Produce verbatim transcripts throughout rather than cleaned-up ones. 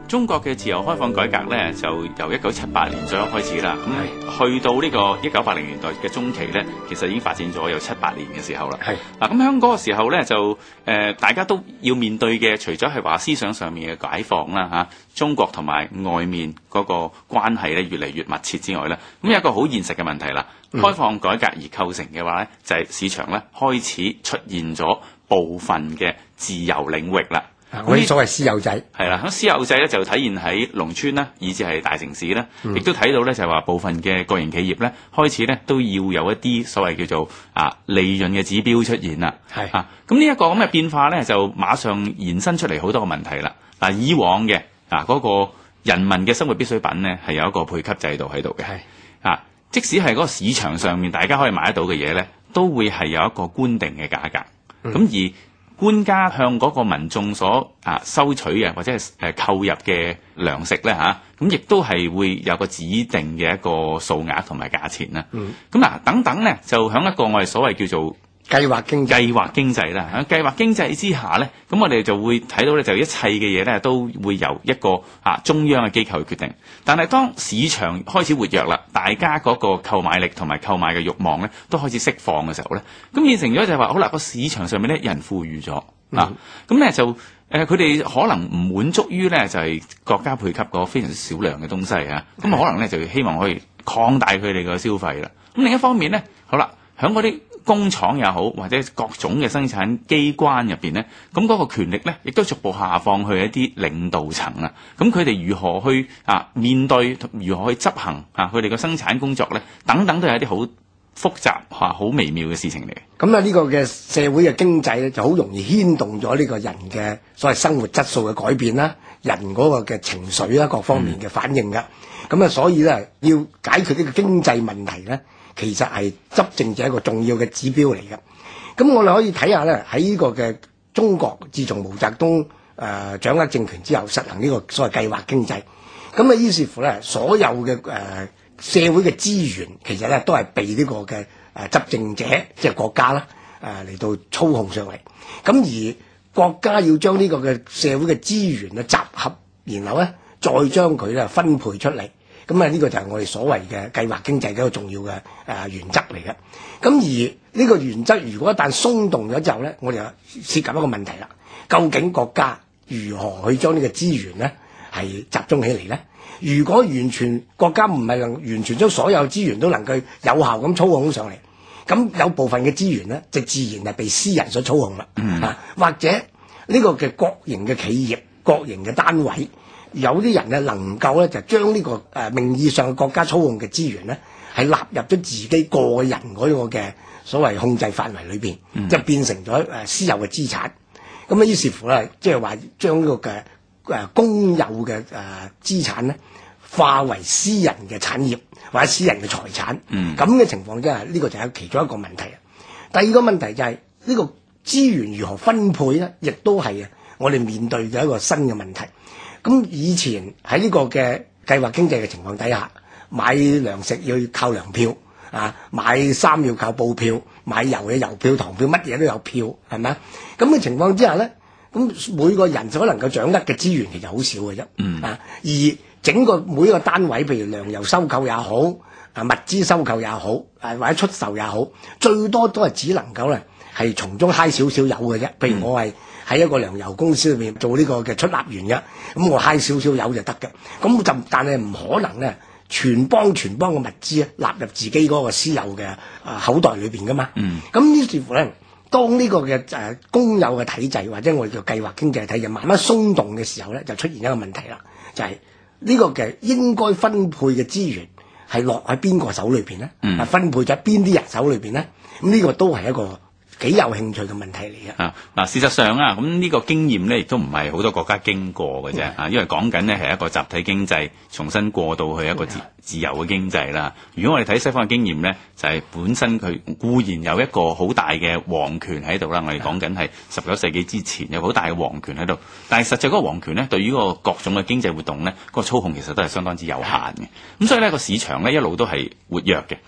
中國嘅自由開放改革咧，就由一九七八年左右開始啦。咁去到呢個一九八零年代嘅中期咧，其實已經發展咗有七八年嘅時候啦。係嗱，咁喺嗰個時候咧，就誒、呃、大家都要面對嘅，除咗係話思想上面嘅解放啦嚇、啊，中國同埋外面嗰個關係咧越嚟越密切之外咧，咁有一個好現實嘅問題啦。開放改革而構成嘅話咧，就係、是、市場咧開始出現咗部分嘅自由領域啦。 嗰啲所謂私有制係啦，咁私有制咧就體現喺農村啦，以至係大城市啦，亦、嗯、都睇到咧就係話部分嘅國營企業咧開始咧都要有一啲所謂叫做啊利潤嘅指標出現啦。係啊，咁呢一個咁嘅變化咧就馬上延伸出嚟好多個問題啦。嗱，以往嘅啊嗰個人民嘅生活必需品咧係有一個配給制度喺度嘅。係啊，即使係嗰個市場上面大家可以買得到嘅嘢咧，都會係有一個官定嘅價格。咁、嗯、而官家向嗰個民眾所啊收取嘅或者係誒購入嘅糧食咧嚇，咁亦都係會有個指定嘅一個數額同埋價錢啦。嗯，咁嗱等等咧，就喺一個我哋所謂叫做計劃經濟計劃經濟啦。喺計劃經濟之下咧，咁我哋就會睇到咧，就一切嘅嘢咧都會由一個啊中央嘅機構去決定。但係當市場開始活躍啦，大家嗰個購買力同埋購買嘅慾望咧都開始釋放嘅時候咧，咁變成咗就係話好啦，個市場上面咧人富裕咗、嗯、啊，咁咧就誒佢哋可能唔滿足於咧就係、是、國家配給個非常少量嘅東西啊，咁、嗯、可能咧就希望可以擴大佢哋嘅消費啦。咁另一方面咧，好啦，喺嗰啲工廠也好，或者各種嘅生產機關入邊咧，咁嗰個權力咧，亦都逐步下放去一啲領導層啦。咁佢哋如何去啊面對，如何去執行啊佢哋嘅生產工作咧，等等都係一啲好複雜嚇、好微妙嘅事情嚟。 咁啊，呢個嘅社會嘅經濟咧，就好容易牽動咗呢個人嘅所謂生活質素嘅改變啦，人嗰個嘅情緒啦，各方面嘅反應噶。咁、嗯、啊，所以咧要解決呢個經濟問題咧，其實係執政者一個重要嘅指標嚟嘅。咁我哋可以睇下咧，喺呢個嘅中國，自從毛澤東誒、呃、掌握政權之後，實行呢個所謂計劃經濟。咁啊，於是乎咧，所有嘅誒、呃、社會嘅資源，其實咧都係被呢個嘅誒、呃、執政者，即係國家啦，誒嚟到操控上嚟。咁而國家要將呢個嘅社會嘅資源啊集合，然後咧再將佢咧分配出嚟。咁啊，呢個就係我哋所謂嘅計劃經濟嘅一個重要嘅誒、呃、原則嚟嘅。咁而呢個原則如果一旦鬆動咗之後咧，我哋就涉及一個問題啦。究竟國家如何去將呢個資源咧係集中起嚟咧？如果完全國家唔係能完全將所有資源都能夠有效咁操控上嚟，咁有部分嘅資源咧就自然係被私人所操控啦。嗯、啊，或者呢個嘅國營嘅企業、國營嘅單位。有啲人咧能夠咧就將呢、這個誒、呃、名義上國家操控嘅資源咧係納入咗自己個人嗰個嘅所謂控制範圍裏邊，嗯、即係變成咗誒、呃、私有嘅資產。咁啊，於是乎咧，即係話將呢個嘅誒、呃、公有嘅誒、呃、資產咧化為私人嘅產業或者私人嘅財產。咁、嗯、嘅情況之下，呢、這個就係其中一個問題。第二個問題就係、是、呢、這個資源如何分配咧，亦都係啊我哋面對嘅一個新嘅問題。咁以前喺呢個嘅計劃經濟嘅情況底下，買糧食要靠糧票啊，買衫要靠布票，買油嘅郵票、糖票，乜嘢都有票，係咪啊？咁嘅情況之下咧，咁每個人所能夠掌握嘅資源其實好少嘅啫。嗯啊，而整個每一個單位，譬如糧油收購也好，啊物資收購也好，啊或者出售也好，最多都係只能夠咧係從中揩少少油嘅啫。譬如我係喺一個糧油公司裏面做呢個嘅出納員嘅，咁我揩少少油就得嘅，咁就但係唔可能咧全幫全幫嘅物資咧納入自己嗰個私有嘅啊口袋裏邊噶嘛。嗯，咁於是乎咧，當呢個嘅誒、呃、公有嘅體制或者我哋叫計劃經濟體制慢慢鬆動嘅時候咧，就出現一個問題啦，就係、是、呢個嘅應該分配嘅資源係落喺邊個手裏邊咧？嗯，分配咗邊啲人手裏邊咧？咁呢個都係一個幾有興趣嘅問題嚟嘅啊！ 嗱，事實上啊，咁呢個經驗咧，亦都唔係好多國家經過嘅啫啊！因為講緊呢係一個集體經濟重新過渡去一個自自由嘅經濟啦。如果我哋睇西方嘅經驗咧，就係、是、本身佢固然有一個好大嘅皇權喺度啦。我哋講緊係十九世紀之前有好大嘅皇權喺度，但係實際嗰個皇權咧，對於嗰個各種嘅經濟活動咧，嗰、那個操控其實都係相當之有限嘅。咁所以呢個市場咧一路都係活躍嘅。咁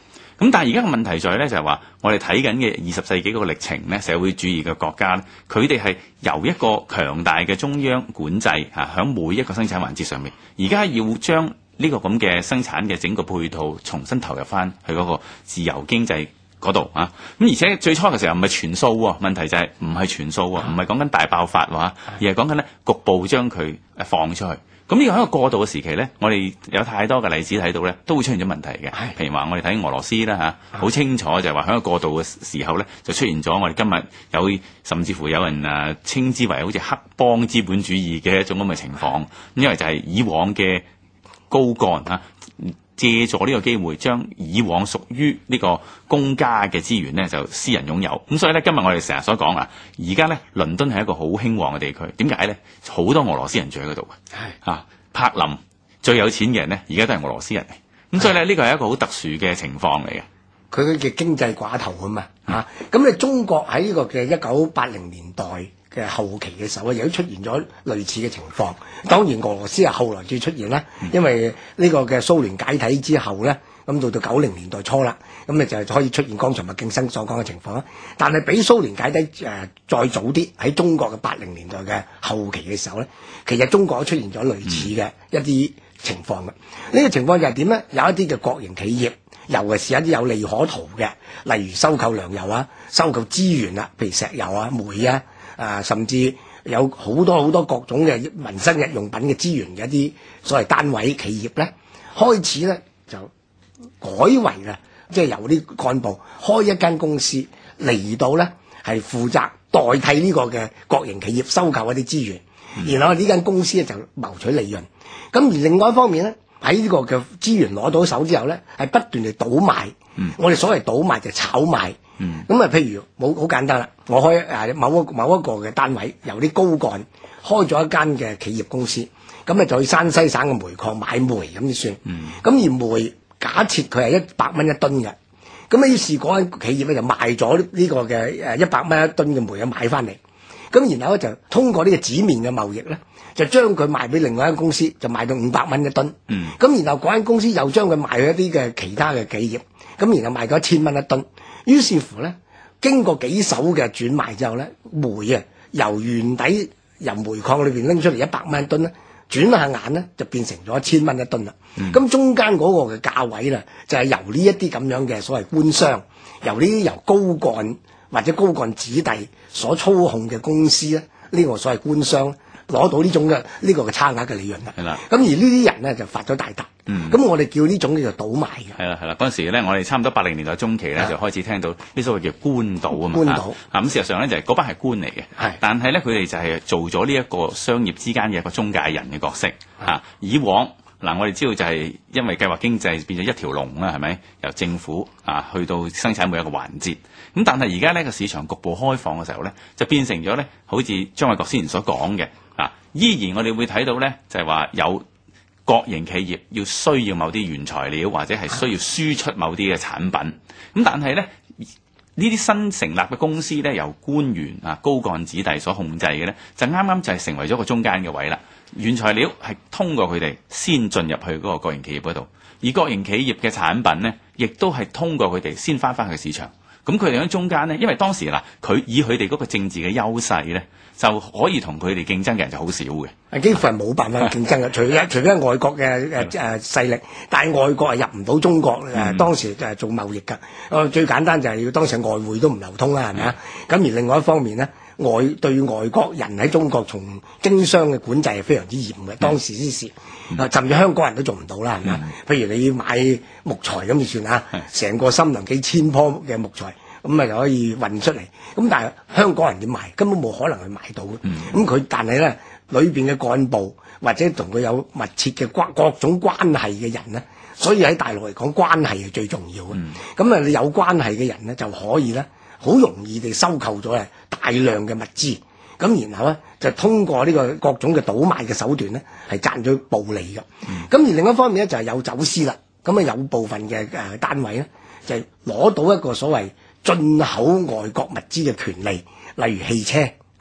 咁但係而家嘅問題在咧就係話，我哋睇緊嘅二十世紀嗰個歷程咧，社會主義嘅國家咧，佢哋係由一個強大嘅中央管制嚇，喺每一個生產環節上面，而家要將呢個咁嘅生產嘅整個配套重新投入翻去嗰個自由經濟嗰度啊。咁而且最初嘅時候唔係全數喎，問題就係唔係全數喎，唔係講緊大爆發喎，而係講緊咧局部將佢誒放出去。咁呢個喺一個過渡嘅時期咧，我哋有太多嘅例子睇到咧，都會出現咗問題嘅。譬如話我哋睇俄羅斯啦嚇，好清楚就係話喺一個過渡嘅時候咧，就出現咗我哋今日有甚至乎有人誒稱之為好似黑幫資本主義嘅一種咁嘅情況。因為就係以往嘅高幹嚇，借助呢個機會將以往屬於呢個公家嘅資源呢，就私人擁有。咁所以咧，今日我哋成日所講啊，而家咧倫敦係一個好興旺嘅地區。點解咧？好多俄羅斯人住喺嗰度嘅。係啊，柏林最有錢嘅人咧，而家都係俄羅斯人嚟。咁所以咧，呢個係一個好特殊嘅情況嚟嘅。 佢嘅經濟寡頭啊嘛嚇。咁你中國喺呢個嘅一九八零年代嘅後期嘅時候，亦都出現咗類似嘅情況。當然俄羅斯係後來至出現啦，因為呢個嘅蘇聯解體之後咧，咁到到九零年代初啦，咁咪就係可以出現剛才麥敬生所講嘅情況啦。但係比蘇聯解體誒、呃、再早啲，喺中國嘅八零年代嘅後期嘅時候咧，其實中國都出現咗類似嘅一啲情況嘅。呢、嗯、個情況就係點咧？有一啲嘅國營企業，尤其是一啲有利可圖嘅，例如收購糧油啊、收購資源啊，譬如石油啊、煤啊。啊，甚至有好多好多各種嘅民生日用品嘅資源嘅一啲所謂單位企業咧，開始咧就改為啦，即係由啲幹部開一間公司嚟到咧，係負責代替呢個嘅國營企業收購一啲資源，嗯、然後呢間公司咧就謀取利潤。咁而另外一方面咧，喺呢個嘅資源攞到手之後咧，係不斷地倒賣。嗯、我哋所謂倒賣就係炒賣。咁啊，譬如冇好簡單啦，我開誒某一某一個嘅單位，由啲高幹開咗一間嘅企業公司，咁啊就去山西省嘅煤礦買煤咁就算。咁、嗯、而煤假設佢係一百蚊一噸嘅，咁啊於是嗰間企業咧就賣咗呢個嘅誒一百蚊一噸嘅煤啊買翻嚟，咁然後咧就通過呢個紙面嘅貿易咧，就將佢賣俾另外一間公司，就賣到五百蚊一噸。咁、嗯、然後嗰間公司又將佢賣去一啲嘅其他嘅企業，咁然後賣咗一千蚊一噸。於是乎咧，經過幾手嘅轉賣之後咧，煤啊由原底由煤礦裏邊拎出嚟一百蚊一噸咧，轉下眼咧就變成咗一千蚊一噸啦。咁、嗯、中間嗰個嘅價位咧，就係、是、由呢一啲咁樣嘅所謂官商，由呢啲由高幹或者高幹子弟所操控嘅公司咧，呢、這個所謂官商攞到呢種嘅呢、這個嘅差額嘅利潤啦。係啦。咁而呢啲人咧就發咗大達。嗯，咁我哋叫呢種叫做倒賣嘅。係啦係啦，嗰陣時咧，我哋差唔多八零年代中期咧，就開始聽到呢所謂叫官倒啊嘛。官倒啊，咁事實上咧就係嗰班係官嚟嘅，係，但係咧佢哋就係做咗呢一個商業之間嘅一個中介人嘅角色嚇。以往嗱，我哋知道就係因為計劃經濟變咗一條龍啦，係咪？由政府啊去到生產每一個環節，咁但係而家呢個市場局部開放嘅時候咧，就變成咗咧，好似張偉國先前所講嘅啊，依然我哋會睇到咧，就係話有國營企業要需要某啲原材料，或者係需要輸出某啲嘅產品。咁但係咧，呢啲新成立嘅公司咧，由官員啊、高幹子弟所控制嘅咧，就啱啱就係成為咗個中間嘅位啦。原材料係通過佢哋先進入去嗰個國營企業嗰度，而國營企業嘅產品咧，亦都係通過佢哋先翻返去市場。咁佢哋喺中間咧，因為當時嗱，佢以佢哋嗰個政治嘅優勢咧，就可以同佢哋競爭嘅人就好少嘅，係幾乎係冇辦法競爭嘅。除非除非外國嘅誒誒勢力，但係外國係入唔到中國誒、嗯、當時誒做貿易㗎。誒最簡單就係要當時外匯都唔流通啦，係咪啊？咁、嗯、而另外一方面咧，外對外國人喺中國從經商嘅管制係非常之嚴嘅，當時之事。啊、嗯，甚至香港人都做唔到啦，係咪啊？譬如你要買木材咁就算啊，成個森林幾千棵嘅木材。咁咪就可以運出嚟，咁但係香港人點買？根本冇可能去買到嘅。咁佢、嗯、但係咧，裏邊嘅幹部或者同佢有密切嘅關各種關係嘅人咧，所以喺大陸嚟講，關係係最重要嘅。咁啊、嗯，你有關係嘅人咧，就可以咧，好容易地收購咗誒大量嘅物資。咁然後咧，就通過呢個各種嘅倒賣嘅手段咧，係賺咗暴利嘅。咁、嗯、而另一方面咧，就係、是、有走私啦。咁啊，有部分嘅誒單位咧，就係攞到一個所謂進口外國物資嘅權利，例如汽車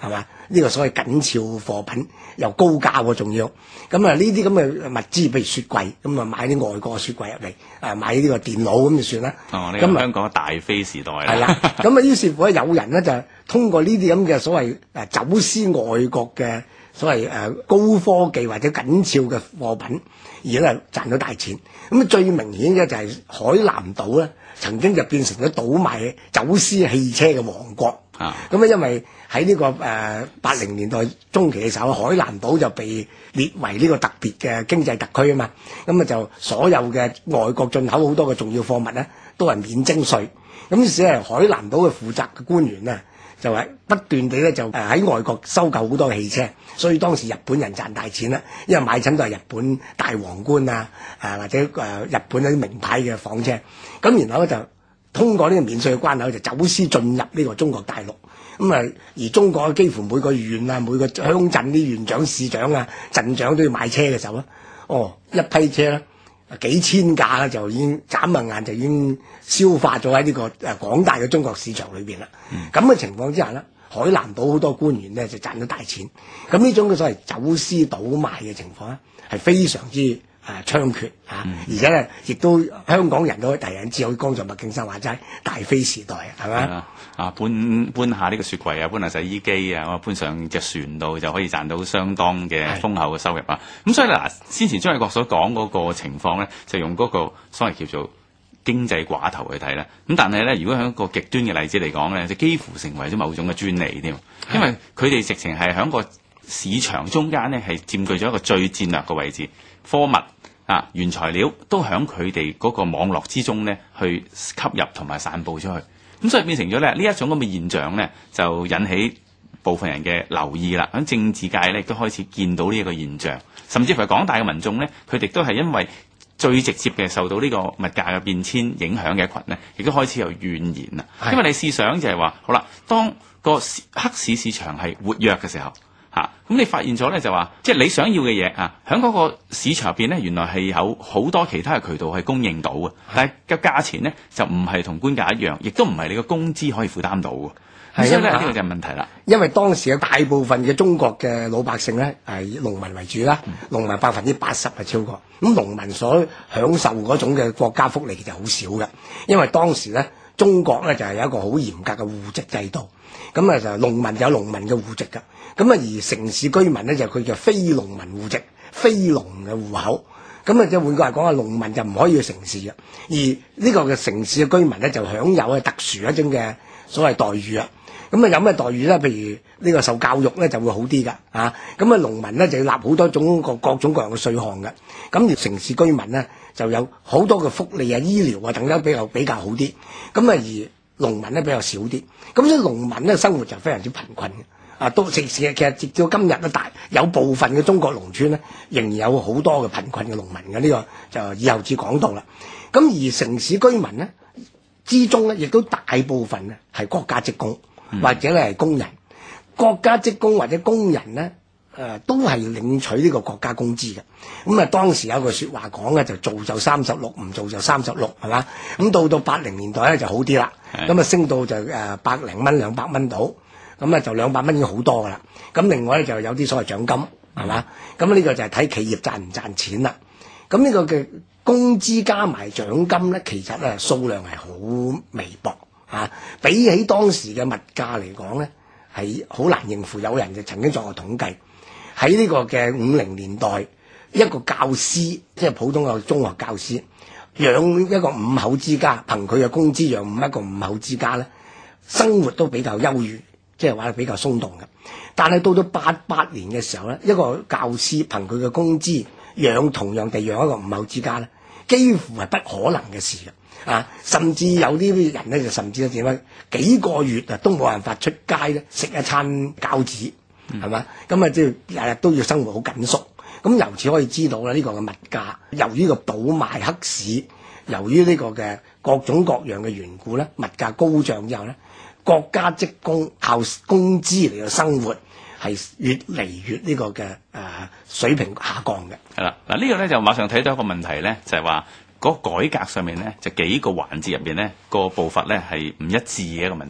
係嘛？呢、這個所謂緊俏貨品又高價喎，仲要咁啊！呢啲咁嘅物資，譬如雪櫃，咁啊買啲外國雪櫃入嚟，啊買呢個電腦咁就算啦。 哦，呢個香港大飛時代係啦。咁啊，於是乎咧，有人咧就通過呢啲咁嘅所謂誒走私外國嘅所謂誒高科技或者緊俏嘅貨品，而咧賺到大錢。咁最明顯嘅就係海南島咧，曾經就變成咗倒賣走私汽車嘅王國。啊，咁啊，因為喺呢、這個誒八零年代中期嘅時候，海南島就被列為呢個特別嘅經濟特區啊嘛，咁啊就所有嘅外國進口好多嘅重要貨物咧，都係免徵稅。咁於是係海南島嘅負責嘅官員咧，就係不斷地咧就誒喺外國收購好多嘅汽車，所以當時日本人賺大錢啦，因為買親都係日本大皇冠啊，誒或者誒日本嗰啲名牌嘅房車，咁然後咧就通過呢個免稅嘅關口就走私進入呢個中國大陸，咁啊而中國幾乎每個縣啊、每個鄉鎮啲縣長、市長啊、鎮長都要買車嘅時候咧，哦一批車咧幾千架咧就已經眨下眼就已經消化咗喺呢個誒廣大嘅中國市場裏邊啦。咁嘅、嗯、情況之下咧，海南島好多官員咧就賺到大錢。咁呢種嘅所謂走私倒賣嘅情況咧係非常之啊猖獗啊！嗯、而且咧，亦都香港人都第一知，好似剛才麥敬生話齋大飛時代係咪啊？ 啊搬搬下呢個雪櫃啊，搬下洗衣機啊，搬上隻船度就可以賺到相當嘅豐厚嘅收入啊！咁是所以嗱，先前張偉國所講嗰個情況咧，就用嗰個所謂叫做經濟寡頭去睇啦。咁但係咧，如果喺一個極端嘅例子嚟講咧，就幾乎成為咗某種嘅專利添，因為佢哋直情係喺個市場中間咧，係佔據咗一個最戰略嘅位置。貨物啊，原材料都喺佢哋嗰個網絡之中咧，去吸入同埋散佈出去。咁所以變成咗咧呢一種咁嘅現象咧，就引起部分人嘅留意啦。喺政治界咧，亦都開始見到呢一個現象，甚至乎係廣大嘅民眾咧，佢哋都係因為最直接嘅受到呢個物價嘅變遷影響嘅一群咧，亦都開始有怨言啦。的因為你試想就係話，好啦，當個黑市市場係活躍嘅時候。嚇！咁、啊、你發現咗咧，就話即係你想要嘅嘢啊，喺嗰個市場入邊咧，原來係有好多其他嘅渠道係供應到嘅，的但係個價錢咧就唔係同官價一樣，亦都唔係你個工資可以負擔到嘅。係所以咧呢、呢個就係問題啦。因為當時嘅大部分嘅中國嘅老百姓咧係農民為主啦，嗯、農民百分之八十係超過。咁農民所享受嗰種嘅國家福利其實好少嘅，因為當時咧中國咧就係有一個好嚴格嘅戶籍制度。咁啊就農民有農民嘅戶籍㗎，咁啊而城市居民咧就佢叫非農民戶籍、非農嘅戶口，咁啊即係換句話講啊，農民就唔可以去城市嘅，而呢個嘅城市嘅居民咧就享有嘅特殊一種嘅所謂待遇啊，咁啊有咩待遇咧？譬如呢個受教育咧就會好啲㗎，啊咁啊農民咧就要納好多種個各種各樣嘅稅項㗎，咁而城市居民咧就有好多嘅福利啊、醫療啊等等比較比較好啲，咁啊而農民咧比較少啲，咁所以農民咧生活就非常之貧困嘅，啊，都其實其實直到今日都大有部分嘅中國農村咧，仍然有好多嘅貧困嘅農民嘅，呢、這個就以後至講到啦。咁而城市居民咧之中咧，亦都大部分咧係國家職工、嗯、或者咧係工人，國家職工或者工人咧。誒、呃、都係領取呢個國家工資嘅，咁、嗯、啊當時有句説話講嘅就做就三十六，唔做就三十六，係嘛？咁到到八零年代咧就好啲啦，咁啊的升到就誒、呃、百零蚊兩百蚊到，咁啊就兩百蚊已經好多噶啦。咁另外咧就有啲所謂獎金，係嘛？咁呢、嗯、個就係睇企業賺唔賺錢啦。咁呢個嘅工資加埋獎金咧，其實咧數量係好微薄啊，比起當時嘅物價嚟講咧係好難應付。有人就曾經作過統計。喺呢個嘅五零年代，一個教師即係普通嘅中學教師，養一個五口之家，憑佢嘅工資養五一個五口之家咧，生活都比較優裕，即係話比較鬆動嘅。但係到到八八年嘅時候咧，一個教師憑佢嘅工資養同樣地養一個五口之家咧，幾乎係不可能嘅事嘅啊！甚至有啲人咧就甚至點樣幾個月啊都冇辦法出街咧食一餐餃子。係嘛？咁啊，即係日日都要生活好緊縮。咁由此可以知道咧，呢個嘅物價由於個倒賣黑市，由於呢個嘅各種各樣嘅緣故咧，物價高漲之後咧，國家職工靠工資嚟到生活係越嚟越呢個嘅誒、呃、水平下降嘅。係啦，嗱呢個咧就馬上睇到一個問題咧，就係話嗰改革上面咧就幾個環節入邊咧個步伐咧係唔一致嘅一個問題。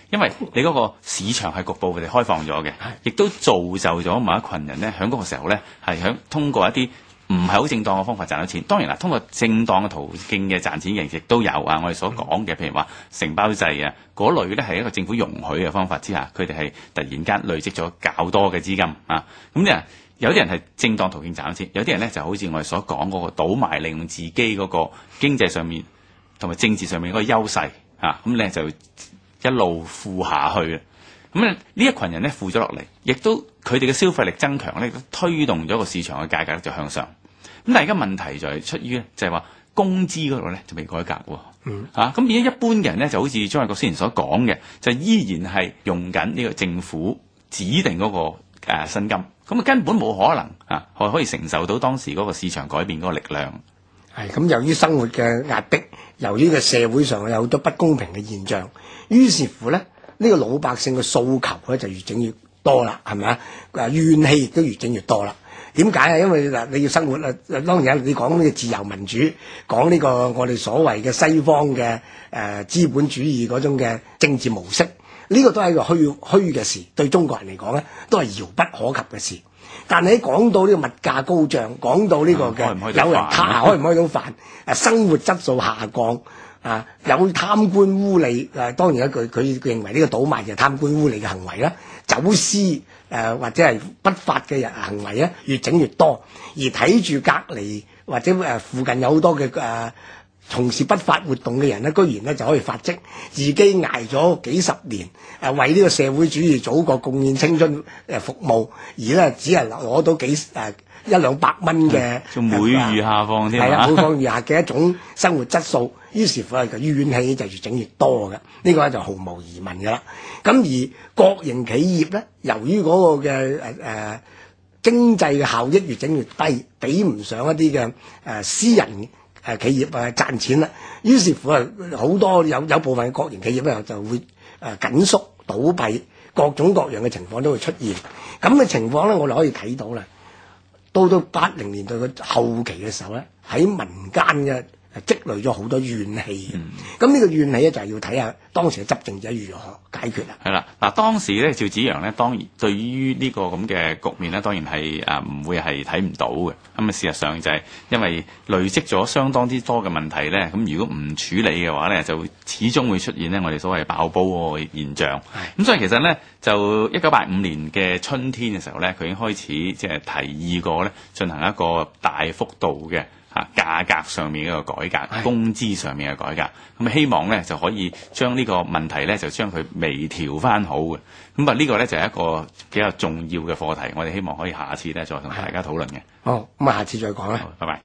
因為你嗰個市場係局部地開放咗嘅，亦都造就咗某一群人咧，喺嗰個時候咧係響通過一啲唔係好正當嘅方法賺到錢。當然啦，通過正當嘅途徑嘅賺錢嘅亦都有啊。我哋所講嘅，譬如話承包制啊，嗰類咧係一個政府容許嘅方法之下，佢哋係突然間累積咗較多嘅資金啊。咁咧有啲人係正當途徑賺到錢，有啲人咧就好似我哋所講嗰個倒賣，利用自己嗰個經濟上面同埋政治上面嗰個優勢啊，咁咧就一路富下去啊。咁呢一群人咧富咗落嚟，亦都佢哋嘅消費力增強咧，推動咗個市場嘅價格就向上。咁但係而家問題就係出於咧，就係話工資嗰度咧就未改革喎。嗯。嚇、啊，咁變咗一般嘅人咧就好似張衛國先前所講嘅，就依然係用緊呢個政府指定嗰、那個誒薪金，咁啊根本冇可能啊，可可以承受到當時嗰個市場改變嗰個力量。 係咁，由於生活嘅壓迫，由於個社會上有好多不公平嘅現象，於是乎咧。呢個老百姓嘅訴求咧就越整越多啦，係咪啊？誒怨氣亦都越整越多啦。點解啊？因為嗱你要生活啊，當然你講呢個自由民主，講呢個我哋所謂嘅西方嘅誒、呃、資本主義嗰種嘅政治模式，呢、這個都係一個虛虛嘅事，對中國人嚟講咧都係遙不可及嘅事。但係講到呢個物價高漲，講到呢個嘅、嗯、有人貪開唔開到飯，誒生活質素下降。啊！有貪官污吏，誒、啊、當然一句佢佢認為呢個倒賣就係貪官污吏嘅行為啦，走私誒、呃、或者係不法嘅人行為咧越整越多，而睇住隔離或者誒、呃、附近有好多嘅誒、呃、從事不法活動嘅人咧，居然咧就可以發跡，自己捱咗幾十年誒、呃、為呢個社會主義祖國貢獻青春誒服務，而咧只係攞到幾誒。呃一兩百蚊嘅， 仲每遇下放添， 係啊，每況愈下嘅一種生活質素，於是乎係怨氣就越整越多嘅，呢、這個咧就毫無疑問嘅啦。咁而國營企業咧，由於嗰個嘅誒誒經濟嘅效益越整越低，比唔上一啲嘅誒私人誒企業啊賺錢啦，於是乎啊好多有有部分嘅國營企業咧就會誒緊縮倒閉，各種各樣嘅情況都會出現。咁嘅情況咧，我哋可以睇到啦。到到八零年代嘅後期嘅時候咧，喺民間嘅積累咗好多怨氣。咁呢、嗯、個怨氣咧就係要睇下當時嘅執政者如何解決啦。係啦， 嗱當時咧趙紫陽咧當然對於呢個咁嘅局面咧，當然係誒唔會係睇唔到嘅。咁啊事實上就係因為累積咗相當之多嘅問題咧，咁如果唔處理嘅話咧，就始終會出現咧我哋所謂爆煲嘅現象。咁所以其實咧就一九八五年嘅春天嘅時候咧，佢已經開始即係提議過咧進行一個大幅度嘅啊價格上面嘅一個改革，工資上面嘅改革，咁希望咧就可以將呢個問題咧就將佢微調翻好嘅。咁啊呢個咧就係一個比較重要嘅課題，我哋希望可以下次咧再同大家討論嘅。 好，咁啊下次再講啦。 拜拜。